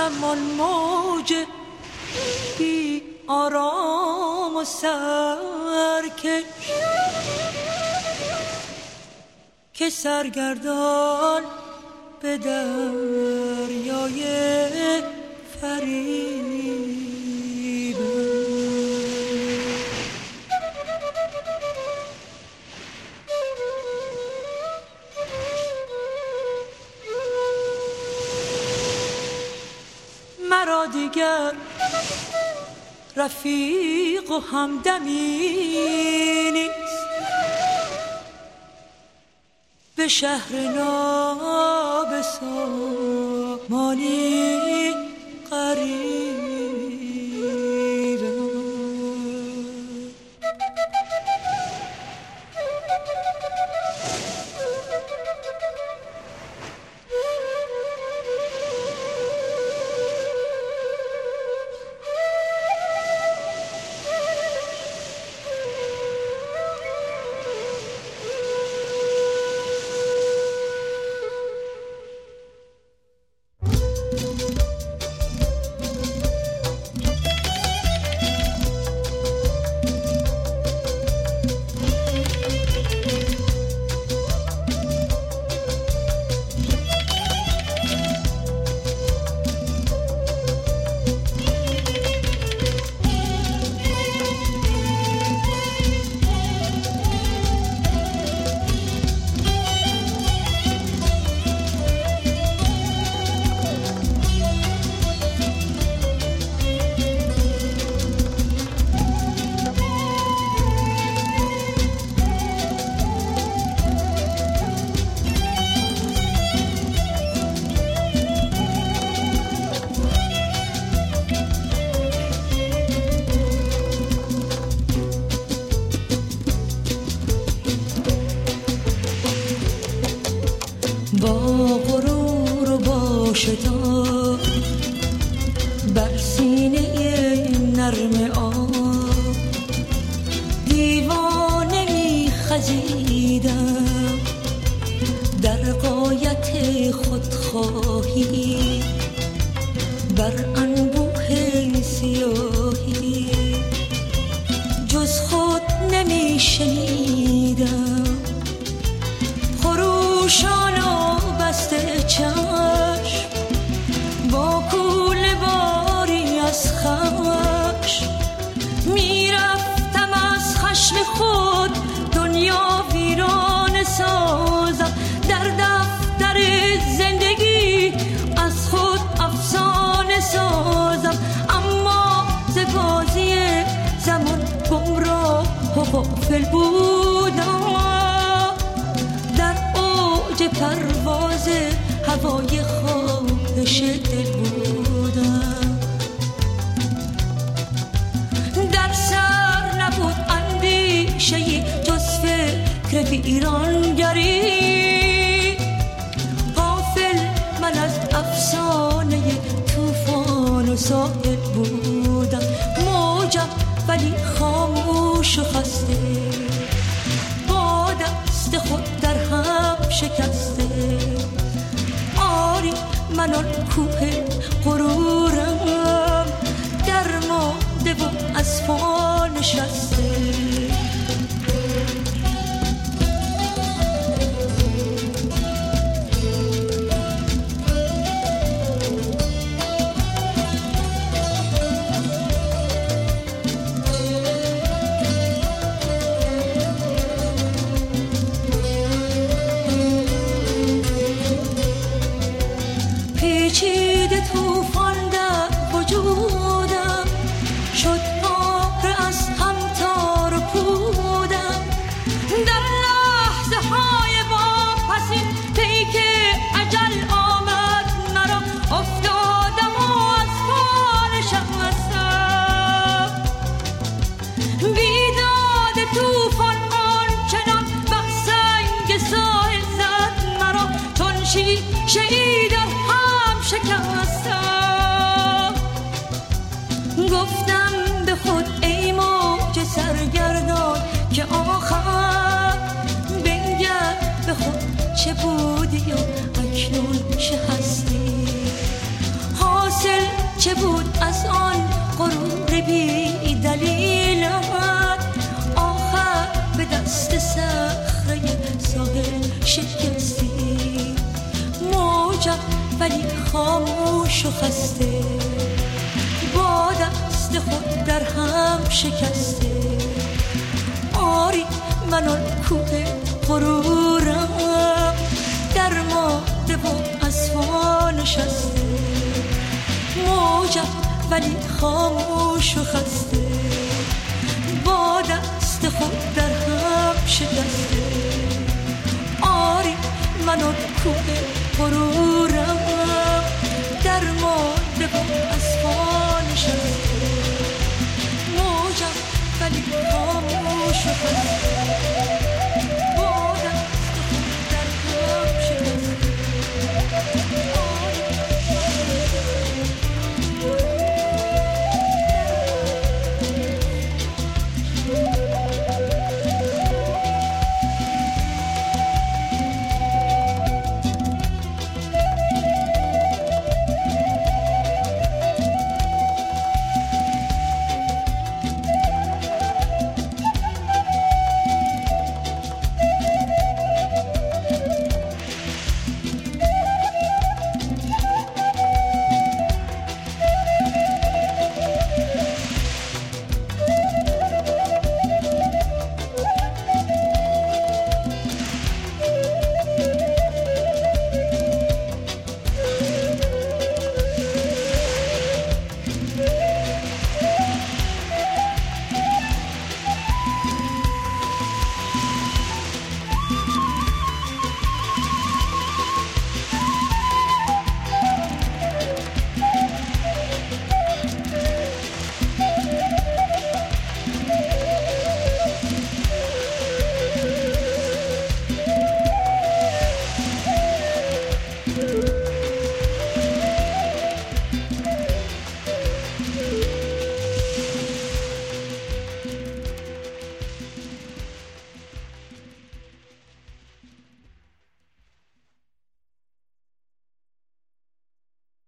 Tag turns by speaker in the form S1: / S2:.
S1: زمان موج بی آرام و سرکش که سرگردان به دریای فریب. مرا دیگر رفیق و همدمی نیست، به شهر نابسامانی قریبم. با غرور و با شتاب بر سینه نرم آب دیوانه می خزیدم، در غایت خودخواهی بر انبوه سیاهی جز خود نمی شنیدم. خروشان و بسته چشم با کوله باری از خشم میرفتم، از خشم خود دنیا ویران سازم، در دفتر زندگی از خود افسانه سازم. اما ز بازی زمان گمراه و غافل بودم، در اوج پرواز هوای خواهش دل بودم. در سر نبود اندیشه‌ای جز فکر ویرانگری، غافل من از افسانه طوفان و ساحل بودم. موجم ولی خاموش و خسته، با دست خود در هم شکسته. آری من آن کوه غرورم، درمانده و از پا نشسته. پیچیده طوفان در وجودم شد، پاره از هم تار و پودم. در لحظه های واپسین پیک اجل آمد مرا، افتادم و از پا نشستم. بیداد طوفان آنچنان بر سنگ ساحل زد مرا، چون شیشه‌ای در هم شکستم. گفتم به خود ای موج سرگردان که آخر بنگر به خود چه بودی و اکنون چه هستی. حاصل بود از آن غرور بی دلیلت، آخر به دست صخره ساحل شکستی. موجم ولی خاموش و خسته، با دست خود در هم شکسته. آری من آن کوه غرورم، در ماده و از پا نشسته. موجم ولی خاموش و خسته، با دست خود در هم شکسته. آری من آن کوه غرورم، در ماده و